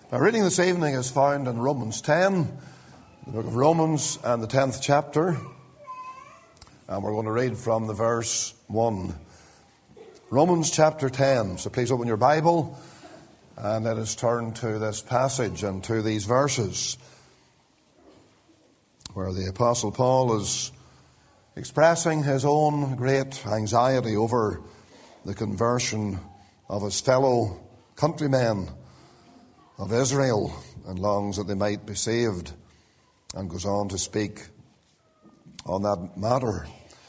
Our reading this evening is found in Romans 10, the book of Romans and the 10th chapter. And we're going to read from the verse 1. Romans chapter 10. So please open your Bible and let us turn to this passage and to these verses where the Apostle Paul is expressing his own great anxiety over the conversion of his fellow countrymen of Israel and longs that they might be saved, and goes on to speak on that matter.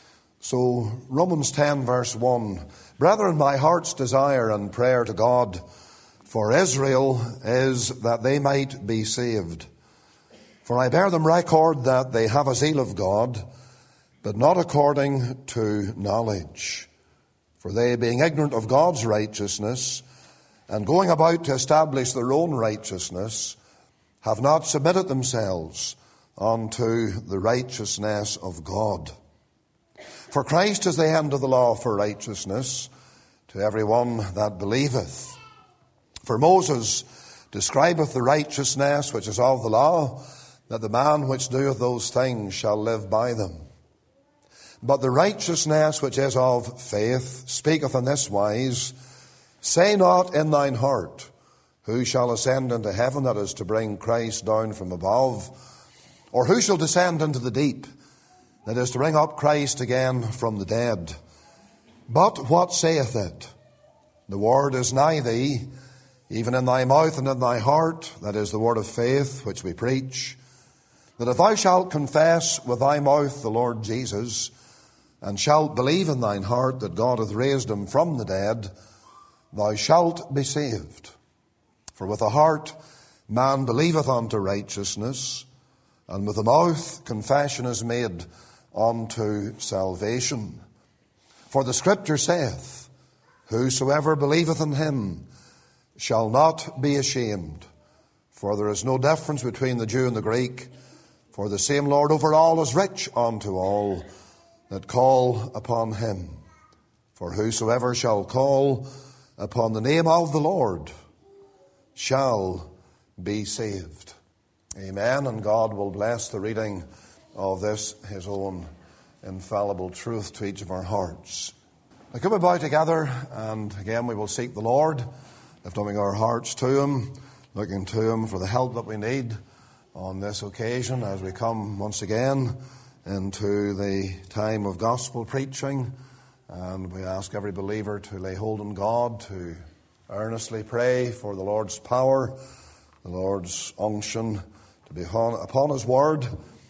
So Romans 10 verse 1, Brethren, my heart's desire and prayer to God for Israel is that they might be saved. For I bear them record that they have a zeal of God, but not according to knowledge. For they, being ignorant of God's righteousness, and going about to establish their own righteousness, have not submitted themselves unto the righteousness of God. For Christ is the end of the law for righteousness to every one that believeth. For Moses describeth the righteousness which is of the law, that the man which doeth those things shall live by them. But the righteousness which is of faith speaketh in this wise, Say not in thine heart, Who shall ascend into heaven, that is to bring Christ down from above? Or who shall descend into the deep, that is to bring up Christ again from the dead? But what saith it? The word is nigh thee, even in thy mouth and in thy heart, that is the word of faith which we preach, that if thou shalt confess with thy mouth the Lord Jesus, and shalt believe in thine heart that God hath raised him from the dead, thou shalt be saved. For with the heart man believeth unto righteousness, and with the mouth confession is made unto salvation. For the Scripture saith, Whosoever believeth in him shall not be ashamed. For there is no difference between the Jew and the Greek, for the same Lord over all is rich unto all that call upon him. For whosoever shall call upon the name of the Lord shall be saved. Amen. And God will bless the reading of this, his own infallible truth, to each of our hearts. Now come we bow together, and again we will seek the Lord, lifting our hearts to him, looking to him for the help that we need on this occasion as we come once again into the time of gospel preaching. And we ask every believer to lay hold on God, to earnestly pray for the Lord's power, the Lord's unction to be upon his word,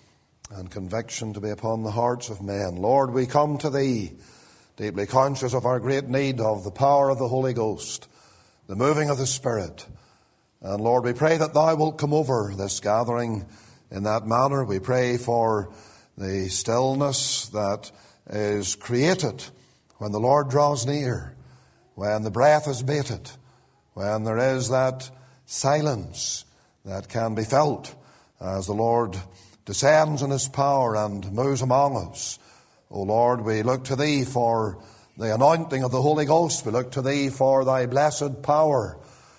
and conviction to be upon the hearts of men. Lord, we come to thee, deeply conscious of our great need of the power of the Holy Ghost, the moving of the Spirit. And Lord, we pray that thou wilt come over this gathering in that manner. We pray for the stillness that is created when the Lord draws near, when the breath is bated, when there is that silence that can be felt as the Lord descends in his power and moves among us. O Lord, we look to thee for the anointing of the Holy Ghost. We look to thee for thy blessed power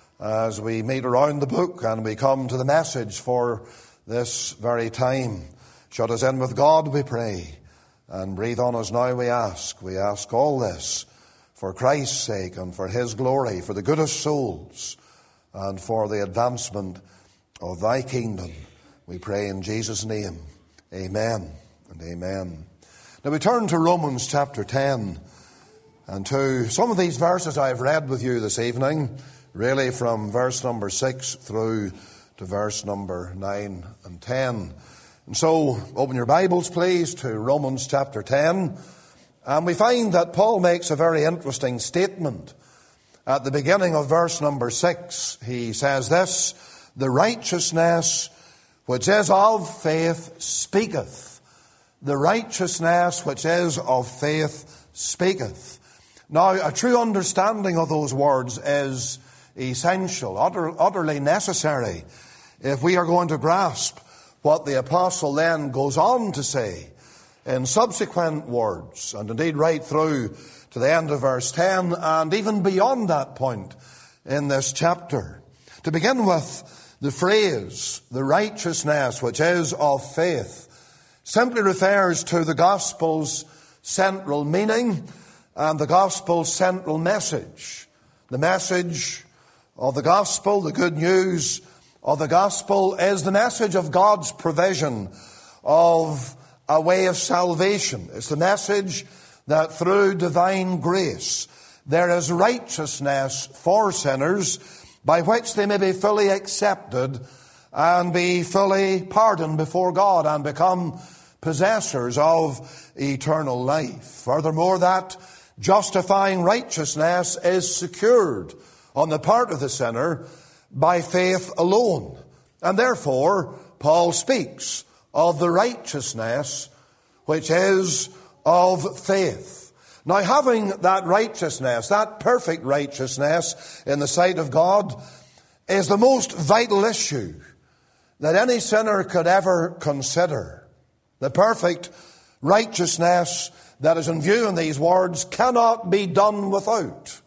as we meet around the book and we come to the message for this very time. Shut us in with God, we pray, and breathe on us now, we ask. We ask all this for Christ's sake and for his glory, for the good of souls, and for the advancement of thy kingdom. We pray in Jesus' name. Amen and amen. Now we turn to Romans chapter 10, and to some of these verses I have read with you this evening, really from verse number 6 through to verse number 9 and 10. And so, open your Bibles, please, to Romans chapter 10. And we find that Paul makes a very interesting statement. At the beginning of verse number 6, he says this, The righteousness which is of faith speaketh. The righteousness which is of faith speaketh. Now, a true understanding of those words is essential, utterly necessary, if we are going to grasp what the apostle then goes on to say in subsequent words, and indeed right through to the end of verse 10, and even beyond that point in this chapter. To begin with, The phrase, the righteousness which is of faith, simply refers to the gospel's central meaning and the gospel's central message. The message of the gospel, the good news of the gospel, is the message of God's provision of a way of salvation. It's the message that through divine grace there is righteousness for sinners by which they may be fully accepted and be fully pardoned before God and become possessors of eternal life. Furthermore, that justifying righteousness is secured on the part of the sinner by faith alone. And therefore, Paul speaks of the righteousness which is of faith. Now, having that righteousness, that perfect righteousness in the sight of God, is the most vital issue that any sinner could ever consider. The perfect righteousness that is in view in these words cannot be done without.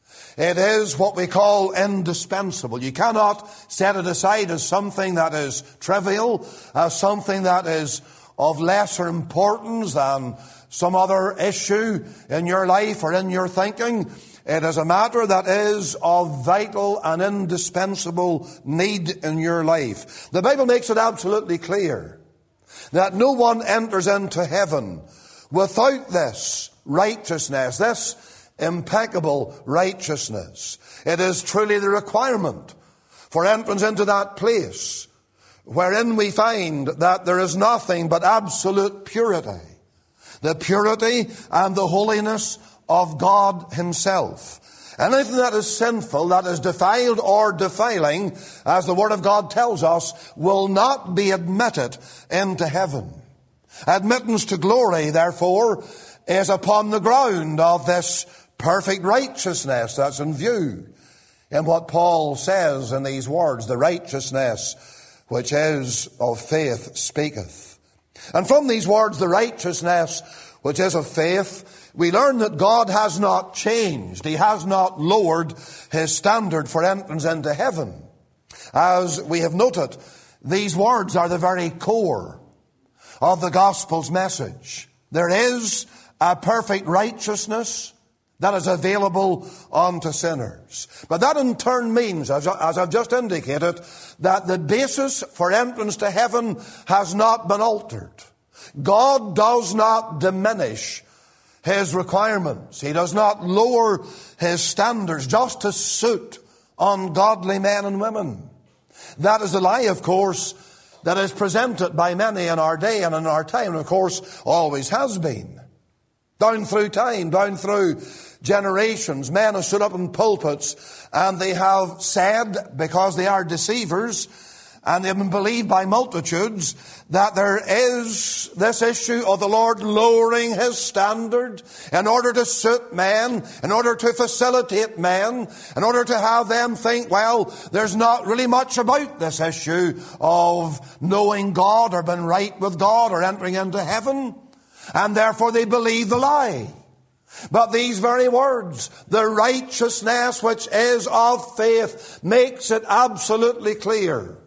It is what we call indispensable. You cannot set it aside as something that is trivial, as something that is of lesser importance than some other issue in your life or in your thinking. It is a matter that is of vital and indispensable need in your life. The Bible makes it absolutely clear that no one enters into heaven without this righteousness, this impeccable righteousness. It is truly the requirement for entrance into that place wherein we find that there is nothing but absolute purity. The purity and the holiness of God himself. Anything that is sinful, that is defiled or defiling, as the Word of God tells us, will not be admitted into heaven. Admittance to glory, therefore, is upon the ground of this perfect righteousness that's in view in what Paul says in these words, the righteousness which is of faith speaketh. And from these words, the righteousness which is of faith, we learn that God has not changed. He has not lowered his standard for entrance into heaven. As we have noted, these words are the very core of the gospel's message. There is a perfect righteousness that is available unto sinners. But that in turn means, as I've just indicated, that the basis for entrance to heaven has not been altered. God does not diminish his requirements. He does not lower his standards just to suit ungodly men and women. That is a lie, of course, that is presented by many in our day and in our time, and of course always has been. Down through time, down through generations, men have stood up in pulpits and they have said, because they are deceivers, and they have been believed by multitudes, that there is this issue of the Lord lowering his standard in order to suit men, in order to facilitate men, in order to have them think, well, there's not really much about this issue of knowing God or being right with God or entering into heaven. And therefore they believe the lie. But these very words, the righteousness which is of faith, makes it absolutely clear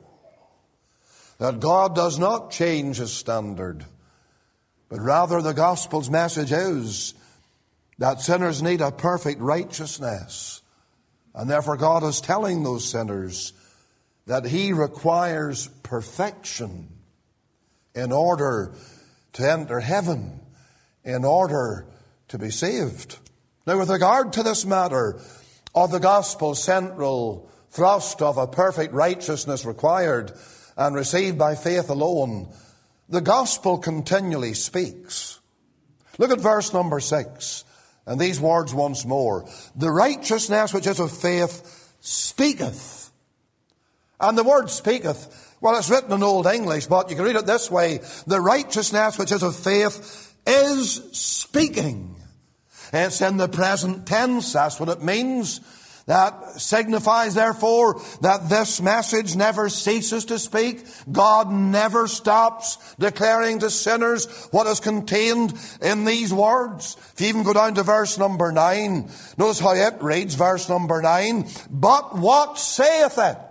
that God does not change his standard, but rather the gospel's message is that sinners need a perfect righteousness. And therefore God is telling those sinners that he requires perfection in order to enter heaven, in order to be saved. Now, with regard to this matter of the gospel's central thrust of a perfect righteousness required and received by faith alone, the gospel continually speaks. Look at verse number 6, and these words once more. The righteousness which is of faith speaketh. And the word speaketh, well, it's written in Old English, but you can read it this way. The righteousness which is of faith is speaking. It's in the present tense. That's what it means. That signifies, therefore, that this message never ceases to speak. God never stops declaring to sinners what is contained in these words. If you even go down to verse number 9, notice how it reads, verse number 9. But what saith it?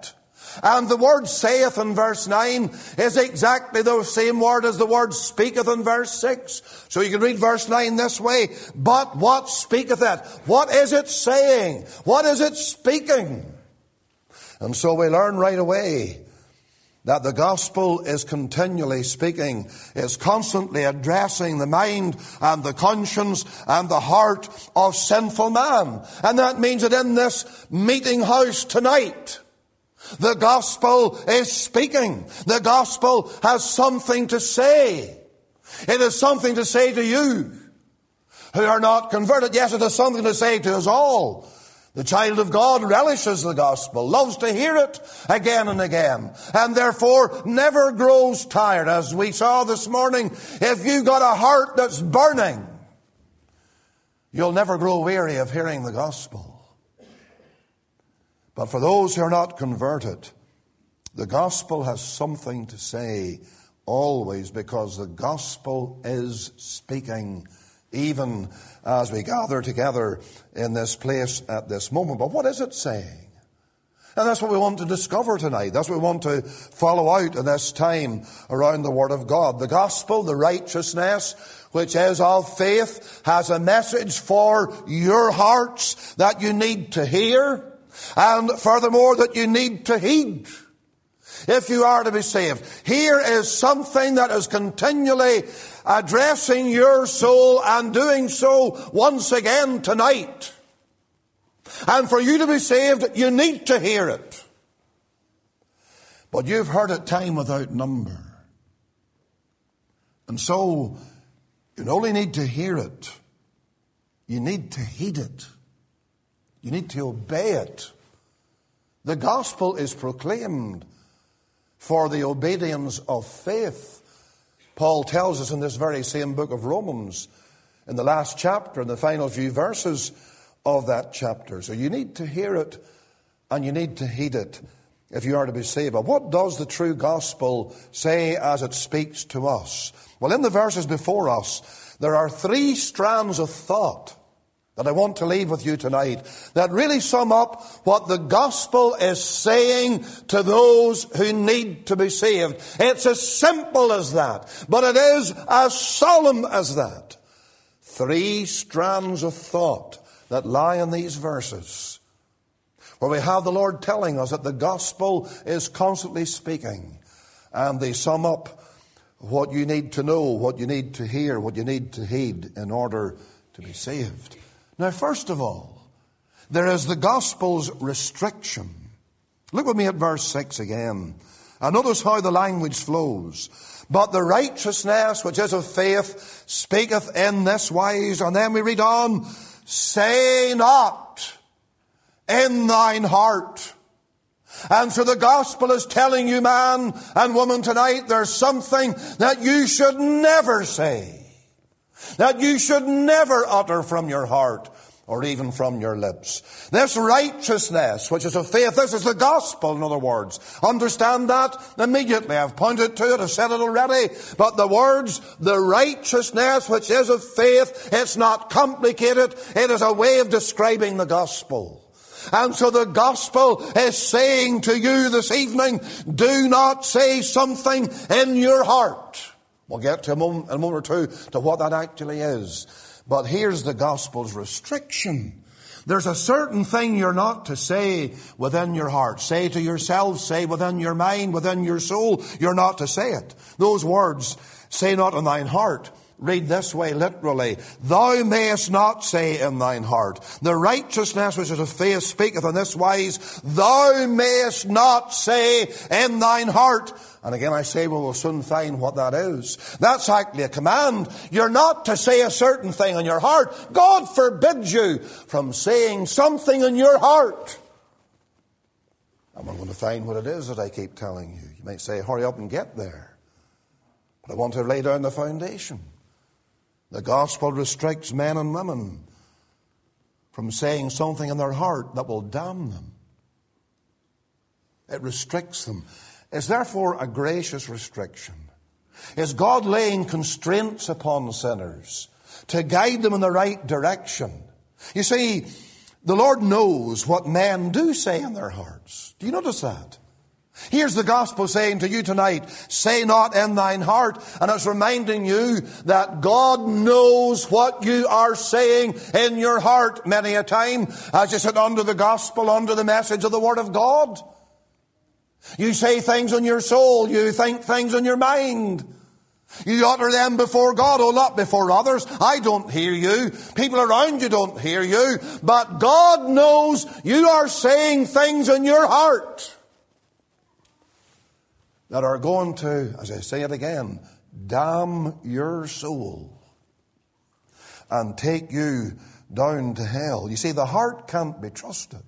And the word saith in verse 9 is exactly the same word as the word speaketh in verse 6. So you can read verse 9 this way. But what speaketh it? What is it saying? What is it speaking? And so we learn right away that the gospel is continually speaking, is constantly addressing the mind and the conscience and the heart of sinful man. And that means that in this meeting house tonight, the gospel is speaking. The gospel has something to say. It is something to say to you who are not converted. Yes, it is something to say to us all. The child of God relishes the gospel, loves to hear it again and again, and therefore never grows tired. As we saw this morning, if you've got a heart that's burning, you'll never grow weary of hearing the gospel. But for those who are not converted, the gospel has something to say always, because the gospel is speaking, even as we gather together in this place at this moment. But what is it saying? And that's what we want to discover tonight. That's what we want to follow out in this time around the Word of God. The gospel, the righteousness, which is of faith, has a message for your hearts that you need to hear, and furthermore that you need to heed if you are to be saved. Here is something that is continually addressing your soul and doing so once again tonight. And for you to be saved, you need to hear it. But you've heard it time without number. And so you not only need to hear it, you need to heed it. You need to obey it. The gospel is proclaimed for the obedience of faith. Paul tells us in this very same book of Romans, in the last chapter, in the final few verses of that chapter. So you need to hear it and you need to heed it if you are to be saved. But what does the true gospel say as it speaks to us? Well, in the verses before us, there are three strands of thought that I want to leave with you tonight that really sum up what the gospel is saying to those who need to be saved. It's as simple as that, but it is as solemn as that. Three strands of thought that lie in these verses, where we have the Lord telling us that the gospel is constantly speaking, and they sum up what you need to know, what you need to hear, what you need to heed in order to be saved. Now, first of all, there is the gospel's restriction. Look with me at verse 6 again. And notice how the language flows. But the righteousness which is of faith speaketh in this wise. And then we read on, say not in thine heart. And so the gospel is telling you, man and woman, tonight, there's something that you should never say, that you should never utter from your heart or even from your lips. This righteousness, which is of faith, this is the gospel, in other words. Understand that immediately. I've pointed to it, I've said it already. But the words, the righteousness, which is of faith, it's not complicated. It is a way of describing the gospel. And so the gospel is saying to you this evening, do not say something in your heart. We'll get to a moment or two to what that actually is. But here's the gospel's restriction. There's a certain thing you're not to say within your heart. Say to yourself, say within your mind, within your soul, you're not to say it. Those words, say not in thine heart, read this way literally. Thou mayest not say in thine heart. The righteousness which is of faith speaketh in this wise. Thou mayest not say in thine heart. And again I say, we will soon find what that is. That's actually a command. You're not to say a certain thing in your heart. God forbids you from saying something in your heart. And we're going to find what it is that I keep telling you. You might say, hurry up and get there. But I want to lay down the foundation. The gospel restricts men and women from saying something in their heart that will damn them. It restricts them. It's therefore a gracious restriction. Is God laying constraints upon sinners to guide them in the right direction? You see, the Lord knows what men do say in their hearts. Do you notice that? Here's the gospel saying to you tonight, say not in thine heart. And it's reminding you that God knows what you are saying in your heart many a time as you sit under the gospel, under the message of the Word of God. You say things in your soul. You think things in your mind. You utter them before God, oh, not before others. I don't hear you. People around you don't hear you. But God knows you are saying things in your heart that are going to, as I say it again, damn your soul and take you down to hell. You see, the heart can't be trusted.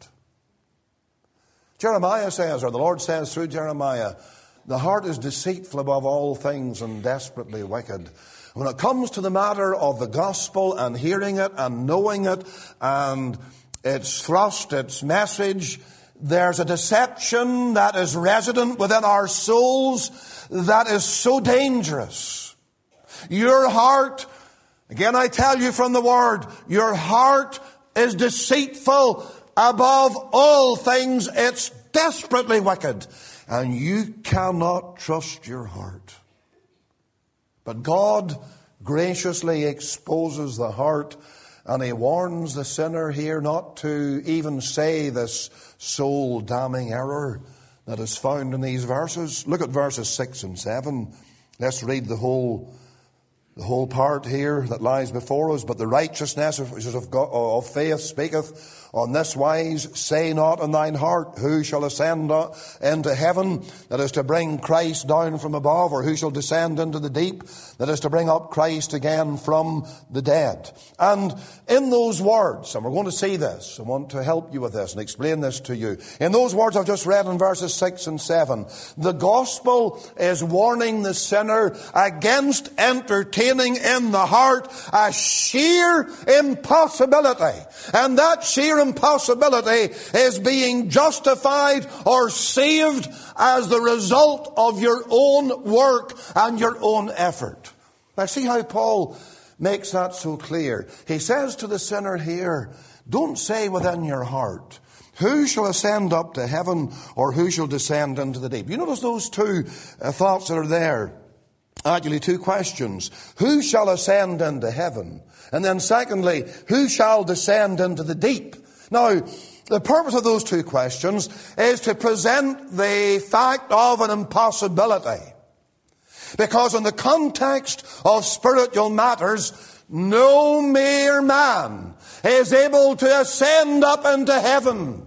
Jeremiah says, or the Lord says through Jeremiah, the heart is deceitful above all things and desperately wicked. When it comes to the matter of the gospel and hearing it and knowing it and its thrust, its message, there's a deception that is resident within our souls that is so dangerous. Your heart, again I tell you from the Word, your heart is deceitful above all things. It's desperately wicked. And you cannot trust your heart. But God graciously exposes the heart, and He warns the sinner here not to even say this soul-damning error that is found in these verses. Look at verses 6 and 7. Let's read the whole part here that lies before us. But the righteousness of faith speaketh on this wise, say not in thine heart, who shall ascend into heaven, that is to bring Christ down from above, or who shall descend into the deep, that is to bring up Christ again from the dead. And in those words, and we're going to see this, I want to help you with this and explain this to you. In those words I've just read in verses 6 and 7, the gospel is warning the sinner against entertaining in the heart a sheer impossibility. And that sheer impossibility is being justified or saved as the result of your own work and your own effort. Now see how Paul makes that so clear. He says to the sinner here, don't say within your heart, who shall ascend up to heaven, or who shall descend into the deep? You notice those two thoughts that are there. Actually, two questions. Who shall ascend into heaven? And then secondly, who shall descend into the deep? Now, the purpose of those two questions is to present the fact of an impossibility. Because in the context of spiritual matters, no mere man is able to ascend up into heaven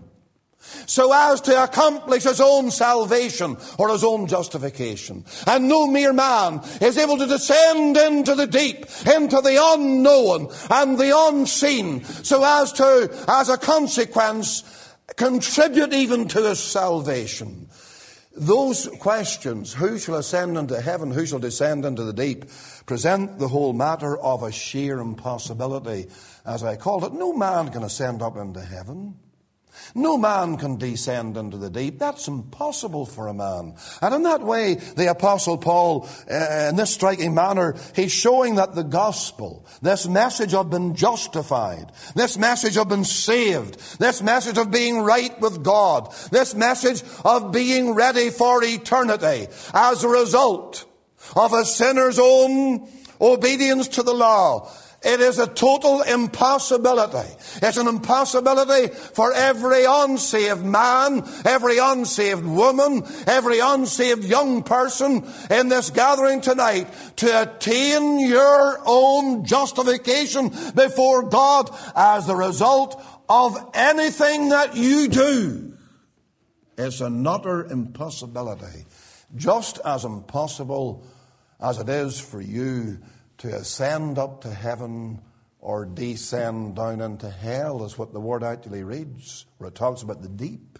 so as to accomplish his own salvation or his own justification. And no mere man is able to descend into the deep, into the unknown and the unseen, so as to, as a consequence, contribute even to his salvation. Those questions, who shall ascend into heaven, who shall descend into the deep, present the whole matter of a sheer impossibility. As I called it, no man can ascend up into heaven. No man can descend into the deep. That's impossible for a man. And in that way, the Apostle Paul, in this striking manner, he's showing that the gospel, this message of being justified, this message of being saved, this message of being right with God, this message of being ready for eternity as a result of a sinner's own obedience to the law, it is a total impossibility. It's an impossibility for every unsaved man, every unsaved woman, every unsaved young person in this gathering tonight to attain your own justification before God as the result of anything that you do. It's an utter impossibility. Just as impossible as it is for you to ascend up to heaven or descend down into hell, is what the word actually reads, where it talks about the deep.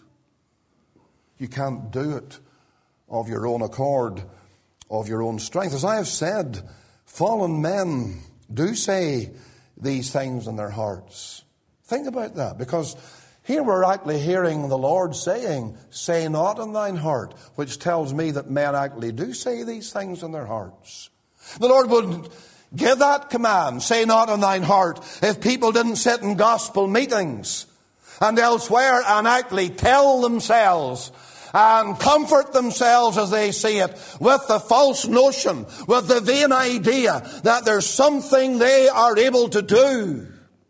You can't do it of your own accord, of your own strength. As I have said, fallen men do say these things in their hearts. Think about that, because here we're actually hearing the Lord saying, say not in thine heart, which tells me that men actually do say these things in their hearts. The Lord wouldn't give that command, say not in thine heart, if people didn't sit in gospel meetings and elsewhere and actually tell themselves and comfort themselves as they see it with the false notion, with the vain idea that there's something they are able to do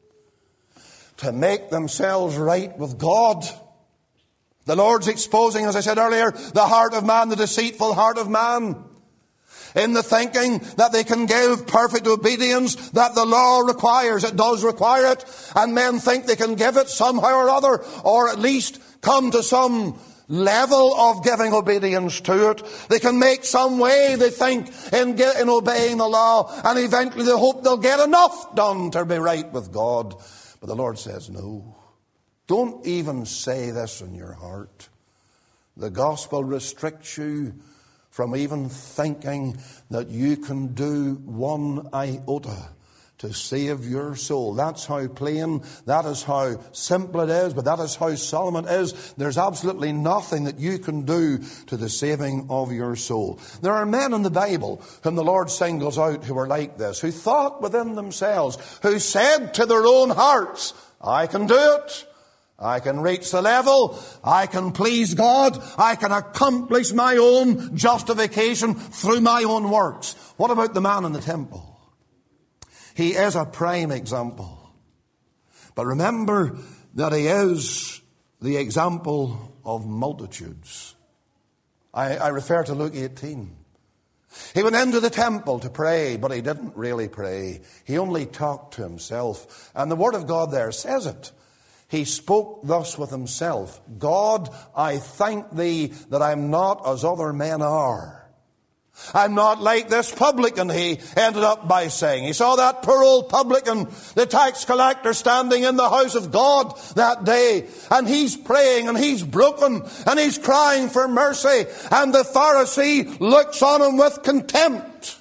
to make themselves right with God. The Lord's exposing, as I said earlier, the heart of man, the deceitful heart of man, in the thinking that they can give perfect obedience that the law requires. It does require it, and men think they can give it somehow or other, or at least come to some level of giving obedience to it. They can make some way, they think, in obeying the law, and eventually they hope they'll get enough done to be right with God. But the Lord says, no. Don't even say this in your heart. The gospel restricts you from even thinking that you can do one iota to save your soul. That's how plain, that is how simple it is, but that is how solemn it is. There's absolutely nothing that you can do to the saving of your soul. There are men in the Bible whom the Lord singles out who are like this, who thought within themselves, who said to their own hearts, I can do it. I can reach the level. I can please God. I can accomplish my own justification through my own works. What about the man in the temple? He is a prime example. But remember that he is the example of multitudes. I refer to Luke 18. He went into the temple to pray, but he didn't really pray. He only talked to himself. And the Word of God there says it. He spoke thus with himself, God, I thank thee that I'm not as other men are. I'm not like this publican, he ended up by saying. He saw that poor old publican, the tax collector, standing in the house of God that day. And he's praying and he's broken and he's crying for mercy. And the Pharisee looks on him with contempt.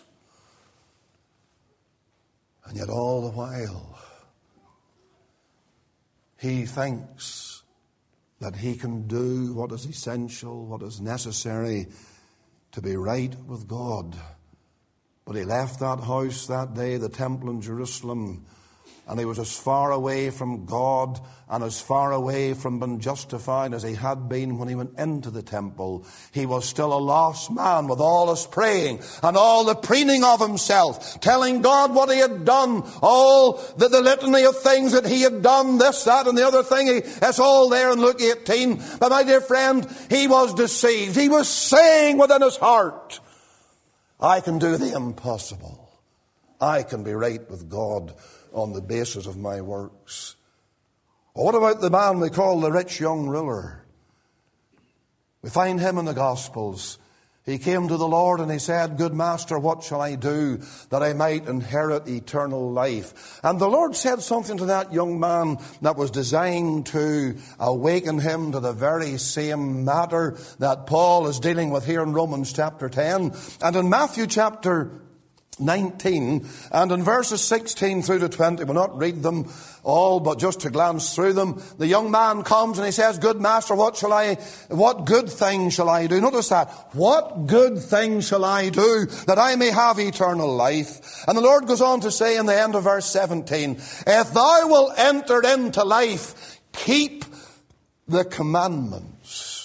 And yet all the while, he thinks that he can do what is essential, what is necessary to be right with God. But he left that house that day, the temple in Jerusalem, and he was as far away from God and as far away from being justified as he had been when he went into the temple. He was still a lost man with all his praying and all the preening of himself, telling God what he had done, all the litany of things that he had done, this, that, and the other thing. It's all there in Luke 18. But my dear friend, he was deceived. He was saying within his heart, I can do the impossible. I can be right with God on the basis of my works. Well, what about the man we call the rich young ruler? We find him in the Gospels. He came to the Lord and he said, Good Master, what shall I do that I might inherit eternal life? And the Lord said something to that young man that was designed to awaken him to the very same matter that Paul is dealing with here in Romans chapter 10. And in Matthew chapter 19 and in verses 16 through to 20, we'll not read them all, but just to glance through them, the young man comes and he says, Good Master, what good thing shall I do? Notice that. What good thing shall I do that I may have eternal life? And the Lord goes on to say in the end of verse 17, If thou wilt enter into life, keep the commandments.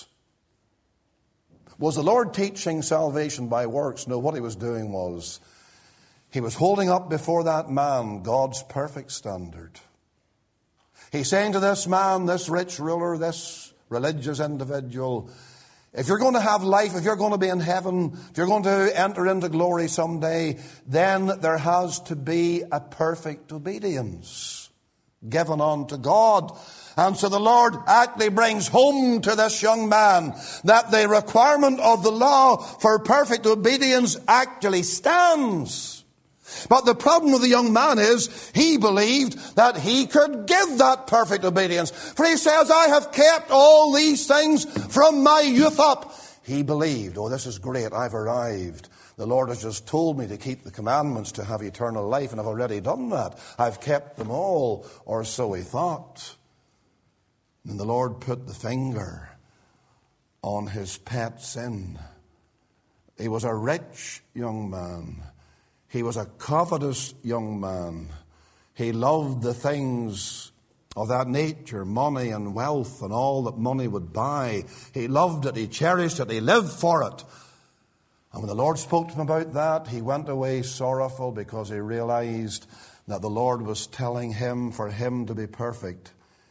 Was the Lord teaching salvation by works? No, what he was doing was, he was holding up before that man God's perfect standard. He's saying to this man, this rich ruler, this religious individual, if you're going to have life, if you're going to be in heaven, if you're going to enter into glory someday, then there has to be a perfect obedience given unto God. And so the Lord actually brings home to this young man that the requirement of the law for perfect obedience actually stands. But the problem with the young man is he believed that he could give that perfect obedience. For he says, I have kept all these things from my youth up. He believed, oh, this is great, I've arrived. The Lord has just told me to keep the commandments to have eternal life, and I've already done that. I've kept them all, or so he thought. And the Lord put the finger on his pet sin. He was a rich young man. He was a covetous young man. He loved the things of that nature, money and wealth and all that money would buy. He loved it, he cherished it, he lived for it. And when the Lord spoke to him about that, he went away sorrowful because he realized that the Lord was telling him, for him to be perfect,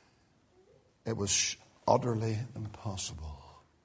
it was utterly impossible.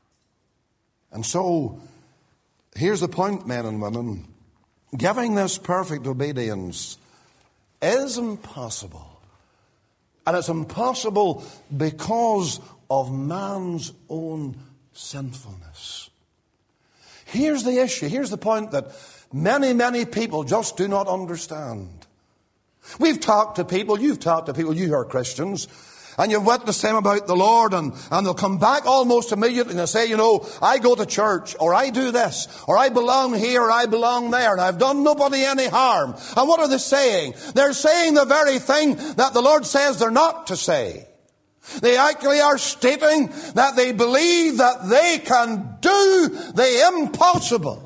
And so, here's the point, men and women. Giving this perfect obedience is impossible. And it's impossible because of man's own sinfulness. Here's the issue. Here's the point that many, many people just do not understand. We've talked to people, you've talked to people, you are Christians, and you've witnessed them about the Lord, and they'll come back almost immediately and they'll say, I go to church, or I do this, or I belong here, or I belong there, and I've done nobody any harm. And what are they saying? They're saying the very thing that the Lord says they're not to say. They actually are stating that they believe that they can do the impossible.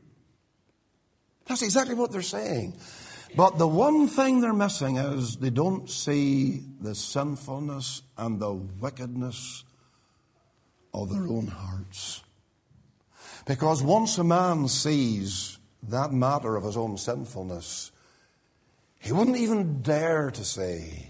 That's exactly what they're saying. But the one thing they're missing is they don't see the sinfulness and the wickedness of their own hearts. Because once a man sees that matter of his own sinfulness, he wouldn't even dare to say,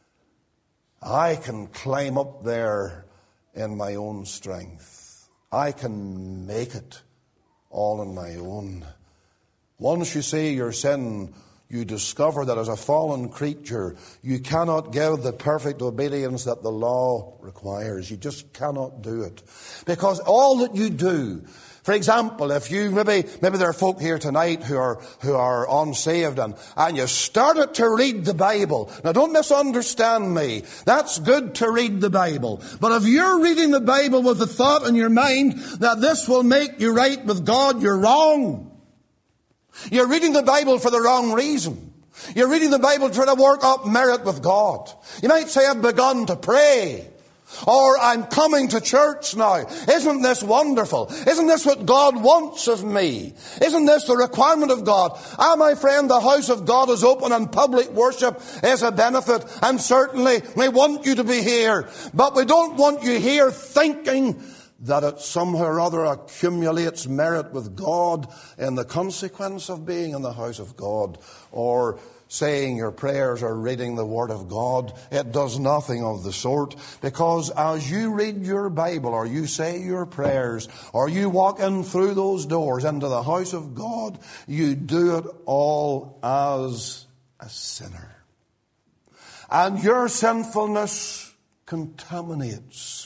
I can climb up there in my own strength. I can make it all on my own. Once you see your sin, you discover that as a fallen creature, you cannot give the perfect obedience that the law requires. You just cannot do it. Because all that you do, for example, if you, maybe there are folk here tonight who are unsaved and you started to read the Bible. Now don't misunderstand me. That's good to read the Bible. But if you're reading the Bible with the thought in your mind that this will make you right with God, you're wrong. You're reading the Bible for the wrong reason. You're reading the Bible trying to work up merit with God. You might say, I've begun to pray. Or I'm coming to church now. Isn't this wonderful? Isn't this what God wants of me? Isn't this the requirement of God? My friend, the house of God is open and public worship is a benefit. And certainly we want you to be here. But we don't want you here thinking that it somehow or other accumulates merit with God in the consequence of being in the house of God, or saying your prayers or reading the Word of God. It does nothing of the sort, because as you read your Bible, or you say your prayers, or you walk in through those doors into the house of God, you do it all as a sinner. And your sinfulness contaminates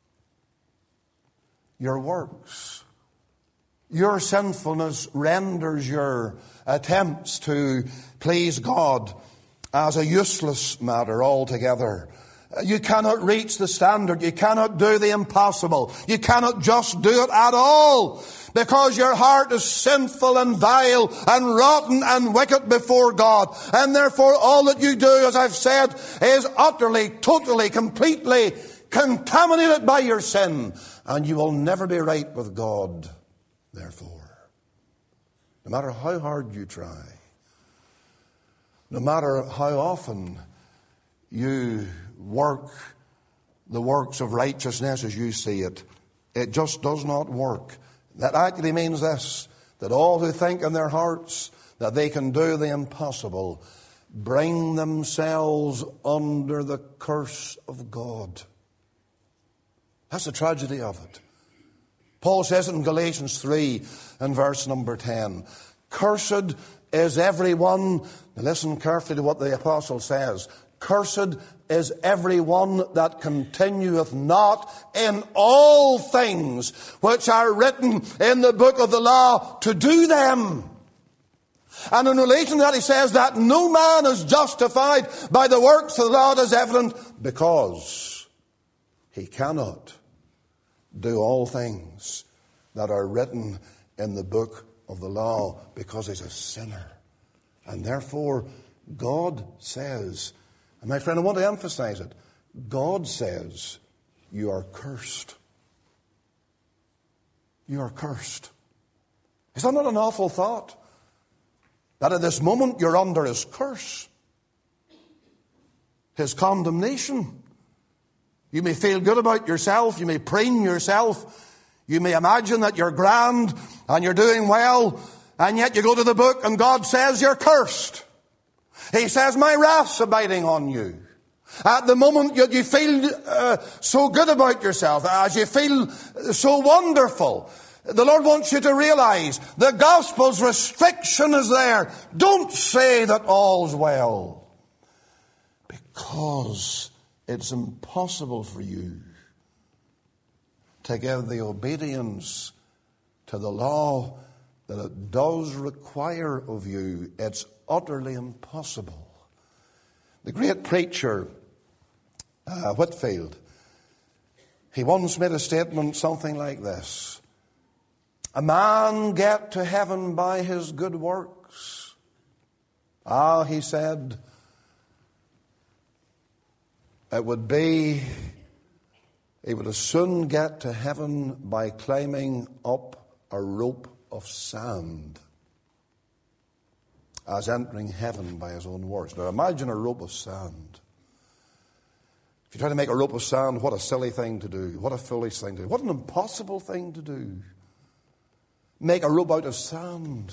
your works. Your sinfulness renders your attempts to please God as a useless matter altogether. You cannot reach the standard. You cannot do the impossible. You cannot just do it at all, because your heart is sinful and vile and rotten and wicked before God. And therefore all that you do, as I've said, is utterly, totally, completely contaminated by your sin. And you will never be right with God, therefore. No matter how hard you try, no matter how often you work the works of righteousness as you see it, it just does not work. That actually means this, that all who think in their hearts that they can do the impossible bring themselves under the curse of God. That's the tragedy of it. Paul says it in Galatians 3 and verse number 10. Cursed is everyone, now listen carefully to what the apostle says. Cursed is everyone that continueth not in all things which are written in the book of the law to do them. And in relation to that he says that no man is justified by the works of the law, is evident, because he cannot do all things that are written in the book of the law, because he's a sinner. And therefore, God says, and my friend, I want to emphasize it, God says, you are cursed. You are cursed. Is that not an awful thought? That at this moment you're under his curse. his condemnation. You may feel good about yourself. You may preen yourself. You may imagine that you're grand and you're doing well. And yet you go to the book and God says you're cursed. He says, my wrath's abiding on you. At the moment you feel so good about yourself, as you feel so wonderful, the Lord wants you to realize the gospel's restriction is there. Don't say that all's well, because it's impossible for you to give the obedience to the law that it does require of you. It's utterly impossible. The great preacher Whitfield, he once made a statement something like this: a man get to heaven by his good works. He said, he would as soon get to heaven by climbing up a rope of sand as entering heaven by his own works. Now imagine a rope of sand. If you try to make a rope of sand, what a silly thing to do. What a foolish thing to do. What an impossible thing to do. Make a rope out of sand.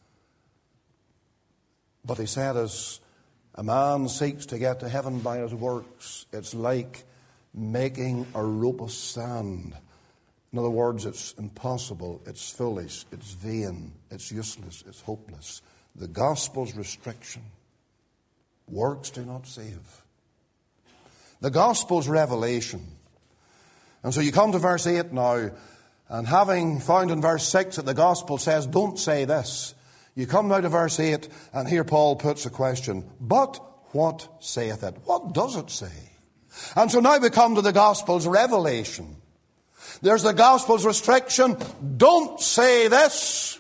But he said, as a man seeks to get to heaven by his works, it's like making a rope of sand. In other words, it's impossible, it's foolish, it's vain, it's useless, it's hopeless. The gospel's restriction. Works do not save. The gospel's revelation. And so you come to verse 8 now, and having found in verse 6 that the gospel says, don't say this, you come now to verse 8, and here Paul puts a question. But what saith it? What does it say? And so now we come to the gospel's revelation. There's the gospel's restriction. Don't say this.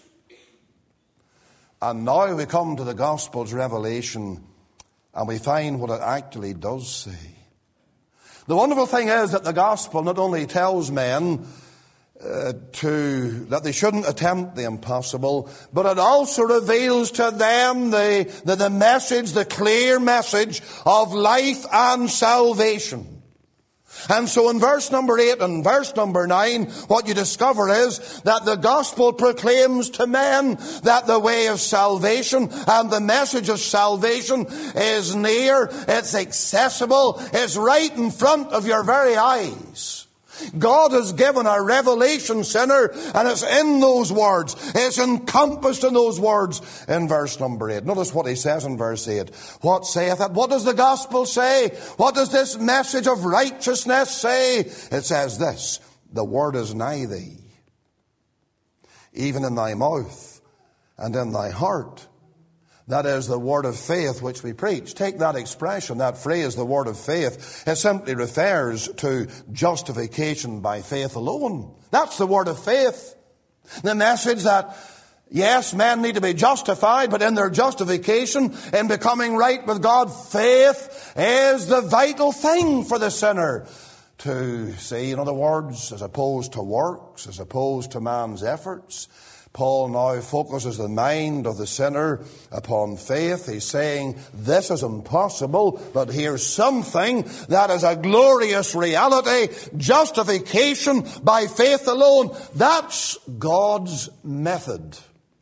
And now we come to the gospel's revelation, and we find what it actually does say. The wonderful thing is that the gospel not only tells men that they shouldn't attempt the impossible, but it also reveals to them the message, the clear message of life and salvation. And so in verse number 8 and verse number 9, what you discover is that the gospel proclaims to men that the way of salvation and the message of salvation is near, it's accessible, it's right in front of your very eyes. God has given a revelation, sinner, and it's in those words. It's encompassed in those words in verse number 8. Notice what he says in verse 8. What saith it? What does the gospel say? What does this message of righteousness say? It says this: the word is nigh thee, even in thy mouth and in thy heart. That is the word of faith which we preach. Take that expression, that phrase, the word of faith. It simply refers to justification by faith alone. That's the word of faith. The message that, yes, men need to be justified, but in their justification, in becoming right with God, faith is the vital thing for the sinner to see. In other words, as opposed to works, as opposed to man's efforts, Paul now focuses the mind of the sinner upon faith. He's saying, this is impossible, but here's something that is a glorious reality. Justification by faith alone. That's God's method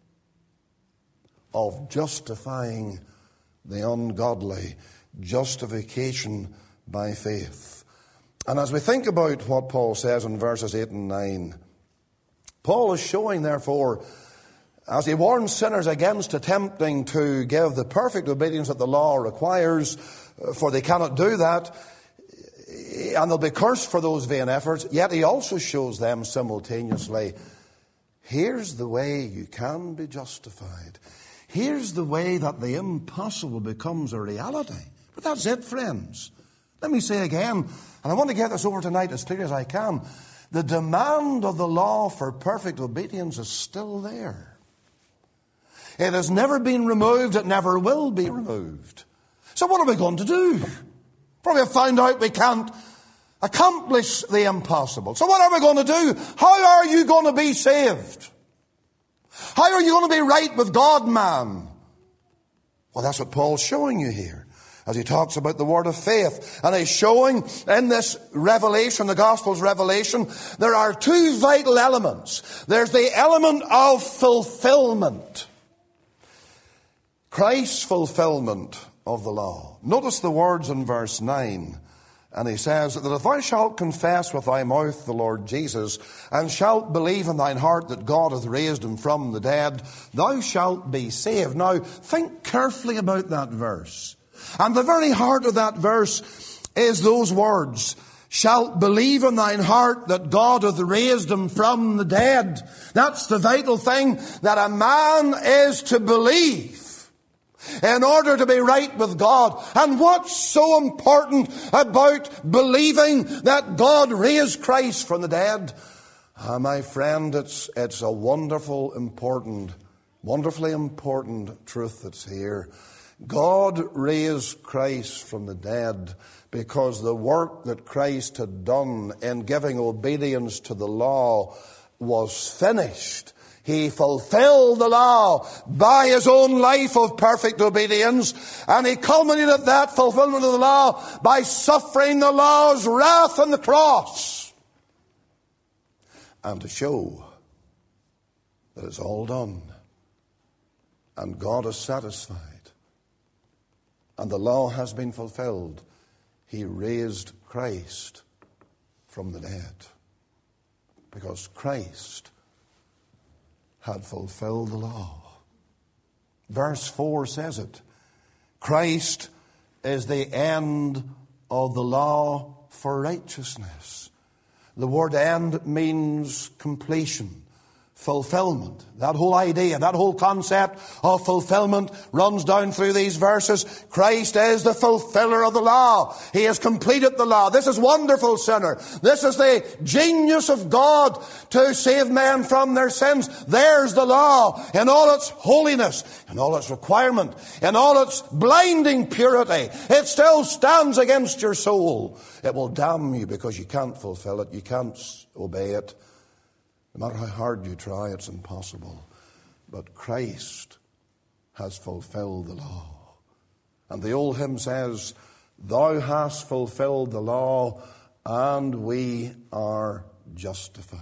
of justifying the ungodly. Justification by faith. And as we think about what Paul says in verses 8 and 9, Paul is showing, therefore, as he warns sinners against attempting to give the perfect obedience that the law requires, for they cannot do that, and they'll be cursed for those vain efforts, yet he also shows them simultaneously, here's the way you can be justified. Here's the way that the impossible becomes a reality. But that's it, friends. Let me say again, and I want to get this over tonight as clear as I can, the demand of the law for perfect obedience is still there. It has never been removed. It never will be removed. So what are we going to do? Probably have found out we can't accomplish the impossible. So what are we going to do? How are you going to be saved? How are you going to be right with God, man? Well, that's what Paul's showing you here. as he talks about the word of faith. And he's showing in this revelation, the Gospel's revelation, there are two vital elements. There's the element of fulfillment. Christ's fulfillment of the law. Notice the words in verse 9. And he says that if thou shalt confess with thy mouth the Lord Jesus, and shalt believe in thine heart that God hath raised him from the dead, thou shalt be saved. Now, think carefully about that verse. And the very heart of that verse is those words, shalt believe in thine heart that God hath raised him from the dead. That's the vital thing that a man is to believe in order to be right with God. And what's so important about believing that God raised Christ from the dead? My friend, it's a wonderfully important truth that's here. God raised Christ from the dead because the work that Christ had done in giving obedience to the law was finished. He fulfilled the law by his own life of perfect obedience, and he culminated that fulfillment of the law by suffering the law's wrath on the cross. And to show that it's all done, and God is satisfied, and the law has been fulfilled, he raised Christ from the dead. Because Christ had fulfilled the law. Verse 4 says it. Christ is the end of the law for righteousness. The word end means completion, fulfillment. That whole idea, that whole concept of fulfillment runs down through these verses. Christ is the fulfiller of the law. He has completed the law. This is wonderful, sinner. This is the genius of God to save men from their sins. There's the law in all its holiness, in all its requirement, in all its blinding purity. It still stands against your soul. It will damn you because you can't fulfill it. You can't obey it. No matter how hard you try, it's impossible. But Christ has fulfilled the law. And the old hymn says, thou hast fulfilled the law, and we are justified.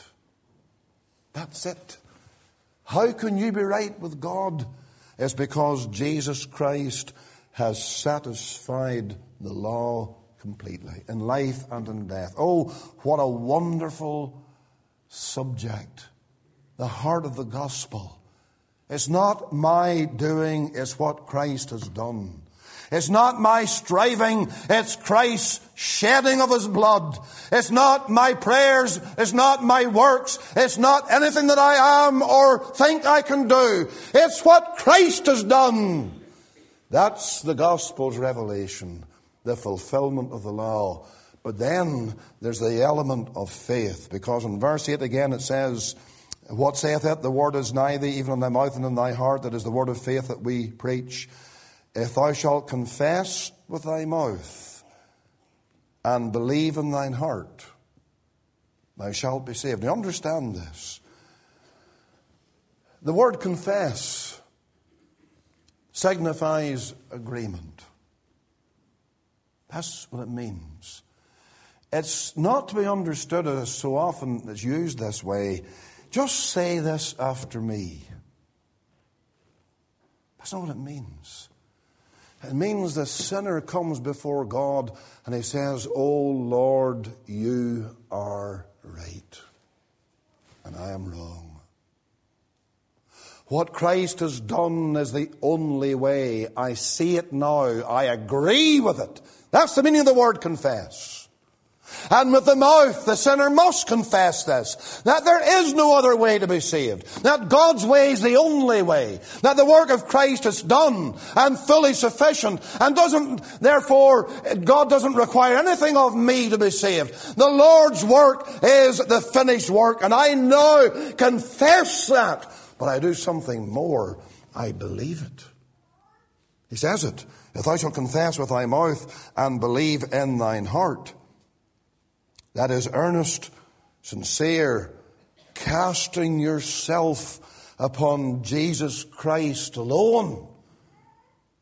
That's it. How can you be right with God? It's because Jesus Christ has satisfied the law completely, in life and in death. Oh, what a wonderful subject, the heart of the gospel. It's not my doing, it's what Christ has done. It's not my striving, it's Christ's shedding of his blood. It's not my prayers, it's not my works, it's not anything that I am or think I can do. It's what Christ has done. That's the gospel's revelation, the fulfillment of the law. But then there's the element of faith, because in verse 8 again it says, what saith it? The word is nigh thee, even in thy mouth and in thy heart. That is the word of faith that we preach. If thou shalt confess with thy mouth and believe in thine heart, thou shalt be saved. Now understand this. The word confess signifies agreement. That's what it means. It's not to be understood as so often is used this way. Just say this after me. That's not what it means. It means the sinner comes before God and he says, oh Lord, you are right and I am wrong. What Christ has done is the only way. I see it now. I agree with it. That's the meaning of the word confess. And with the mouth, the sinner must confess this, that there is no other way to be saved, that God's way is the only way, that the work of Christ is done and fully sufficient, and therefore, God doesn't require anything of me to be saved. The Lord's work is the finished work, and I now confess that, but I do something more. I believe it. He says it, if thou shalt confess with thy mouth and believe in thine heart. That is earnest, sincere, casting yourself upon Jesus Christ alone.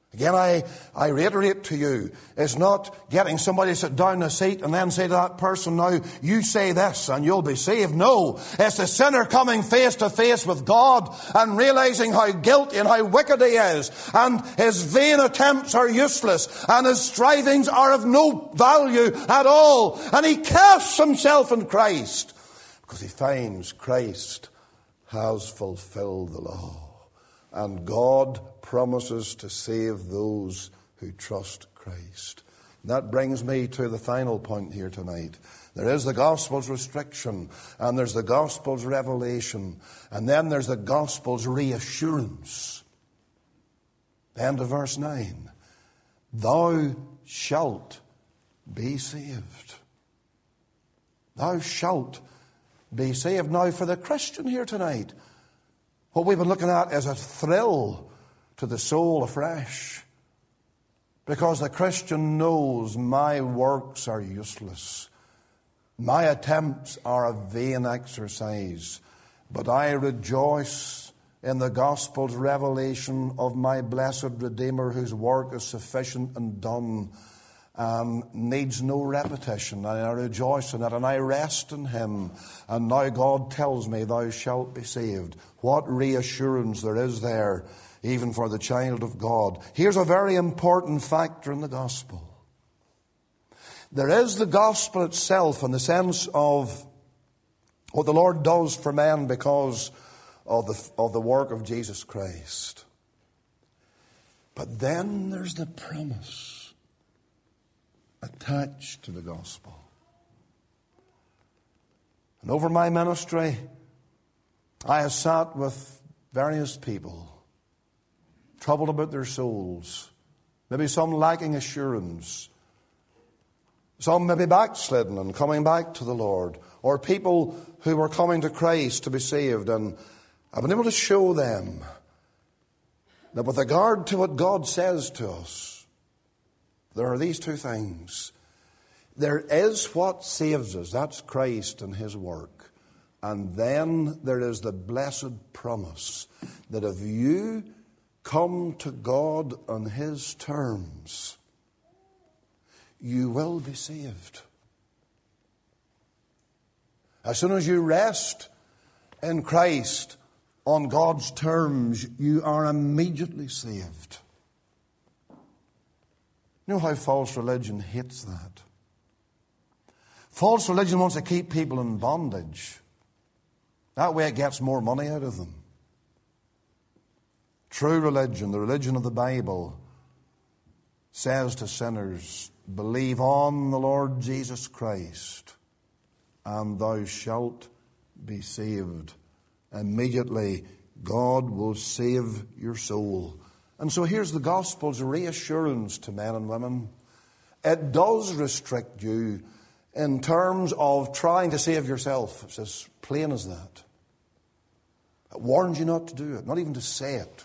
Again, I reiterate to you, it's not getting somebody to sit down in a seat and then say to that person, now, you say this and you'll be saved. No, it's the sinner coming face to face with God and realizing how guilty and how wicked he is. And his vain attempts are useless and his strivings are of no value at all. And he casts himself in Christ because he finds Christ has fulfilled the law. And God promises to save those who trust Christ. And that brings me to the final point here tonight. There is the gospel's restriction, and there's the gospel's revelation, and then there's the gospel's reassurance. End of verse 9. Thou shalt be saved. Thou shalt be saved. Now, for the Christian here tonight, what we've been looking at is a thrill to the soul afresh. Because the Christian knows my works are useless. My attempts are a vain exercise. But I rejoice in the gospel's revelation of my blessed Redeemer, whose work is sufficient and done and needs no repetition. And I rejoice in it, and I rest in him. And now God tells me, thou shalt be saved. What reassurance there is there, even for the child of God. Here's a very important factor in the gospel. There is the gospel itself in the sense of what the Lord does for man because of the work of Jesus Christ. But then there's the promise attached to the gospel. And over my ministry, I have sat with various people, troubled about their souls, maybe some lacking assurance, some maybe backslidden and coming back to the Lord, or people who were coming to Christ to be saved. And I've been able to show them that with regard to what God says to us, there are these two things. There is what saves us. That's Christ and his work. And then there is the blessed promise that if you come to God on his terms, you will be saved. As soon as you rest in Christ on God's terms, you are immediately saved. You know how false religion hates that? False religion wants to keep people in bondage. That way it gets more money out of them. True religion, the religion of the Bible, says to sinners, believe on the Lord Jesus Christ, and thou shalt be saved. Immediately, God will save your soul. And so here's the gospel's reassurance to men and women. It does restrict you in terms of trying to save yourself. It's as plain as that. It warns you not to do it, not even to say it.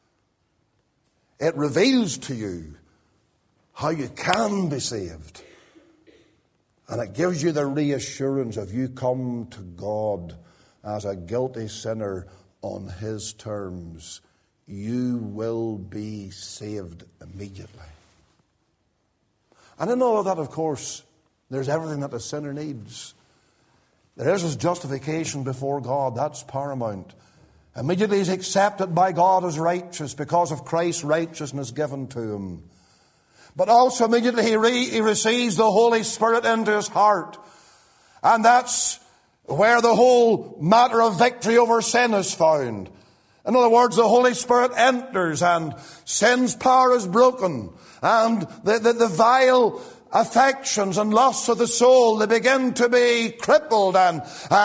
It reveals to you how you can be saved. And it gives you the reassurance of you come to God as a guilty sinner on his terms, you will be saved immediately. And in all of that, of course, there's everything that the sinner needs. There is his justification before God. That's paramount. Immediately he's accepted by God as righteous because of Christ's righteousness given to him. But also immediately he receives the Holy Spirit into his heart. And that's where the whole matter of victory over sin is found. In other words, the Holy Spirit enters and sin's power is broken. And the vile affections and lusts of the soul, they begin to be crippled, and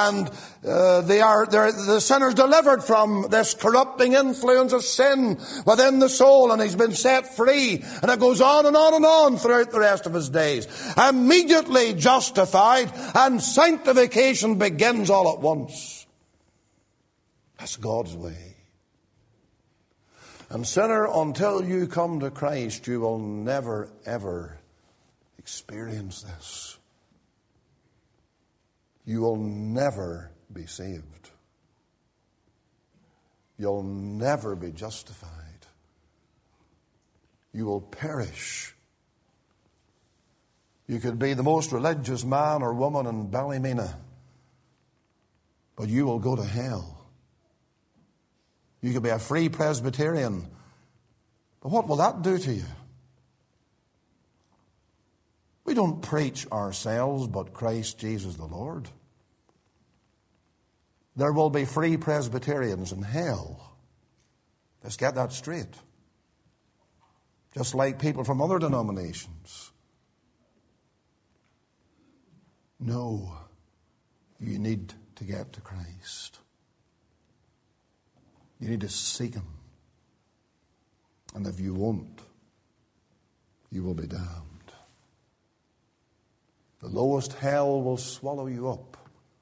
the sinner's delivered from this corrupting influence of sin within the soul, and he's been set free. And it goes on and on and on throughout the rest of his days. Immediately justified, and sanctification begins all at once. That's God's way. And sinner, until you come to Christ, you will never, ever experience this. You will never be saved. You'll never be justified. You will perish. You could be the most religious man or woman in Ballymena, but you will go to hell. You could be a free Presbyterian, but what will that do to you? We don't preach ourselves, but Christ Jesus the Lord. There will be free Presbyterians in hell. Let's get that straight. Just like people from other denominations. No, you need to get to Christ. You need to seek Him. And if you won't, you will be damned. The lowest hell will swallow you up.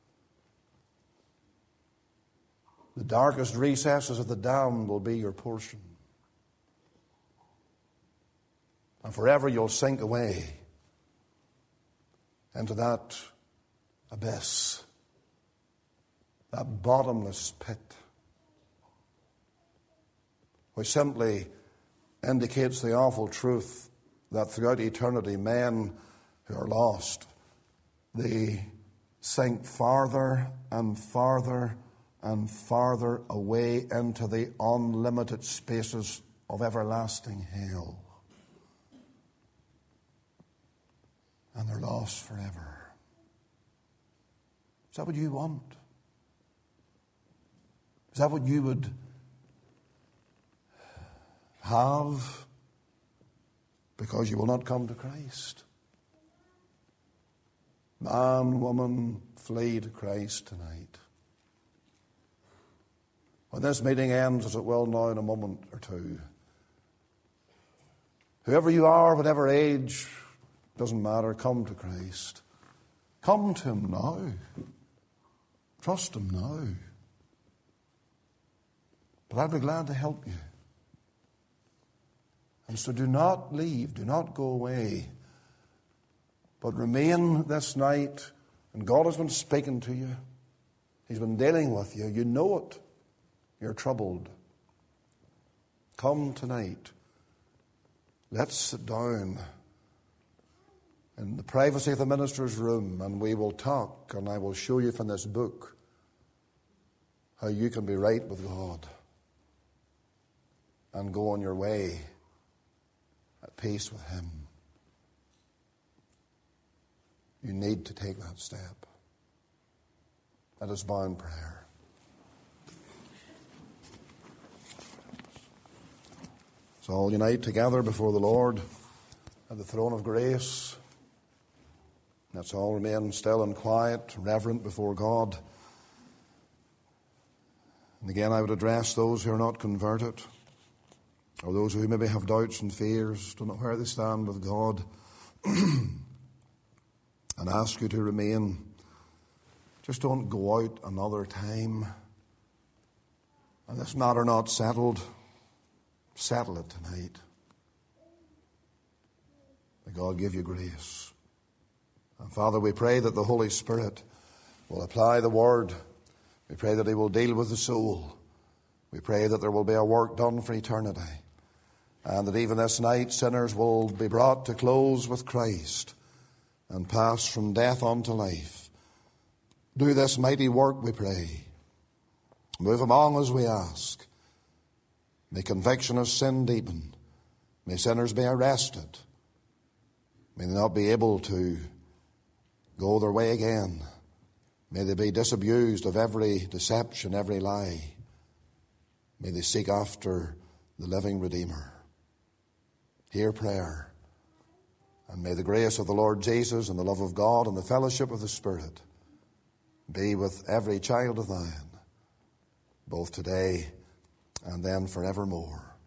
The darkest recesses of the damned will be your portion. And forever you'll sink away into that abyss, that bottomless pit, which simply indicates the awful truth that throughout eternity men who are lost, they sink farther and farther and farther away into the unlimited spaces of everlasting hell. And they're lost forever. Is that what you want? Is that what you would have because you will not come to Christ? Man, woman, flee to Christ tonight. When this meeting ends, as it will now in a moment or two, whoever you are, whatever age, doesn't matter, come to Christ. Come to Him now. Trust Him now. But I'd be glad to help you. And so do not leave, do not go away, but remain this night. And God has been speaking to you. He's been dealing with you. You know it. You're troubled. Come tonight. Let's sit down in the privacy of the minister's room and we will talk, and I will show you from this book how you can be right with God and go on your way at peace with Him. You need to take that step. Let us bow in prayer. So all unite together before the Lord at the throne of grace. Let's all remain still and quiet, reverent before God. And again, I would address those who are not converted, or those who maybe have doubts and fears, don't know where they stand with God, and ask you to remain. Just don't go out another time. And this matter not settled, settle it tonight. May God give you grace. And Father, we pray that the Holy Spirit will apply the Word. We pray that He will deal with the soul. We pray that there will be a work done for eternity. And that even this night sinners will be brought to close with Christ and pass from death unto life. Do this mighty work, we pray. Move among us, we ask. May conviction of sin deepen. May sinners be arrested. May they not be able to go their way again. May they be disabused of every deception, every lie. May they seek after the living Redeemer. Hear prayer. And may the grace of the Lord Jesus and the love of God and the fellowship of the Spirit be with every child of thine, both today and then forevermore.